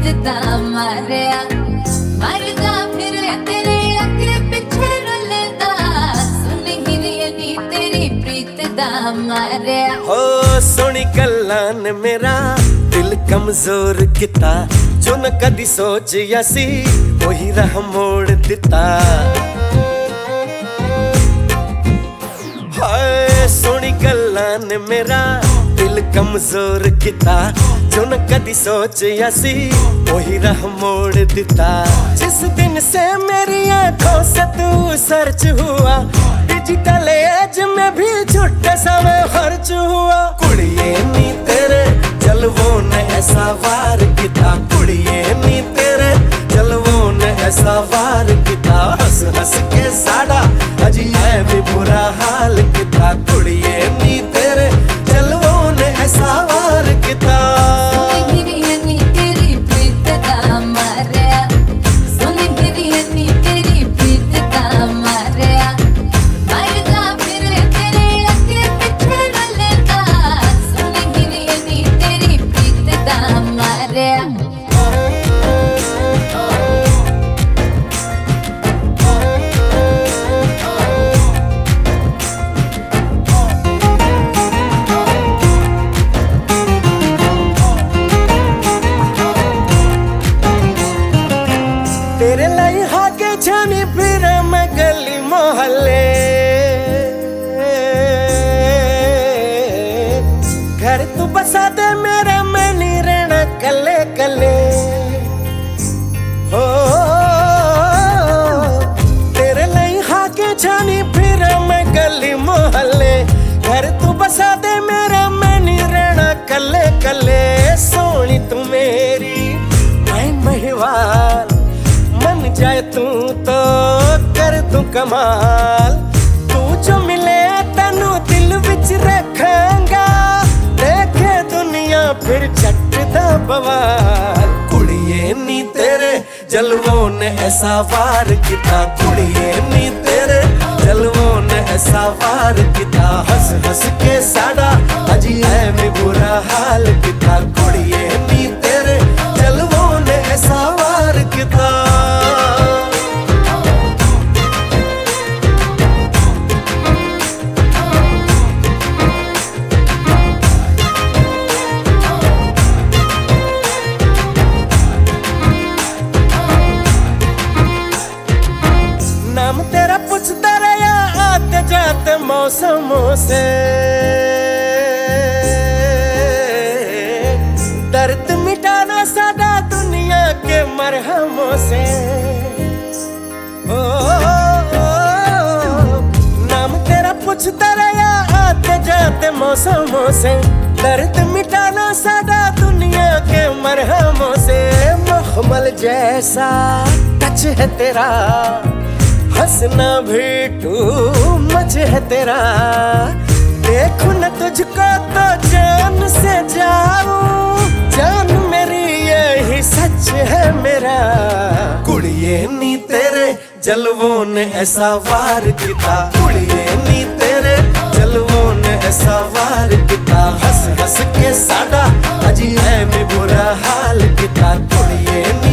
दा मारिया मरदा फिर तेरे अगे पिछे रुलदा सुनी नी तेरी प्रीत दा मारिया। हो सोनी गल्लां ने मेरा दिल कमजोर किता जो न कदी सोचिया सी वही राह मोड़ दिता। हाय सोनी गल्लां ने मेरा दिल कमजोर किता जो न कदी सोचिया सी वही राह मोड़ दिता। जिस दिन से मेरी आंखों से तू सर्च हुआ डिजिटल एज में भी झूठे समय खर्च हुआ। कुड़िए नी तेरे जलवों ने ऐसा वार किता कुड़िए नी तेरे जलवों ने ऐसा वार किता। हंस हंस के साड़ा अजी है भी बुरा हाल किता कुड़िए नी तेरे जलवों ने ऐसा वार किता। तेरे लाई हाके जानी फिर मैं गली मोहल्ले घर तू बसा दे मेरा मैं नहीं रहना कले कले। हो तेरे लाई हाके जानी फिर मैं गली मोहल्ले घर तू बसा दे मेरा मैं नहीं रहना कले कले। सोनी तू मेरी मैं महिवाल मन जाए तू तो कर तू कमाल। तू जो मिले तेनू दिल विच रखांगा देखे दुनिया फिर चटदा बवाल। कुड़िए नी तेरे जलवों ने ऐसा वार किता कुड़िए नी तेरे जलवों ने ऐसा वार किता। हंस हंस के साड़ा अजी है भी बुरा हाल किता कुड़िए नी तेरे जलवों ने ऐसा वार किता। नाम तेरा पूछता रहा आते जाते मौसमों से दर्द मिटाना सादा दुनिया के मरहमों से। ओ, नाम तेरा पूछता रहा आते जाते मौसमों से दर्द मिटाना सादा दुनिया के मरहमों से। मखमल जैसा टच है तेरा हंसना भी तू मच है तेरा। देखूं न तुझको तो जान से जाऊं जान मेरी यही सच है मेरा। कुड़िए नी तेरे जलवों ने ऐसा वार किता कुड़िए नी तेरे जलवों ने ऐसा वार किता। हंस हंस के साड़ा अजी है भी बुरा हाल किता कुड़िए नी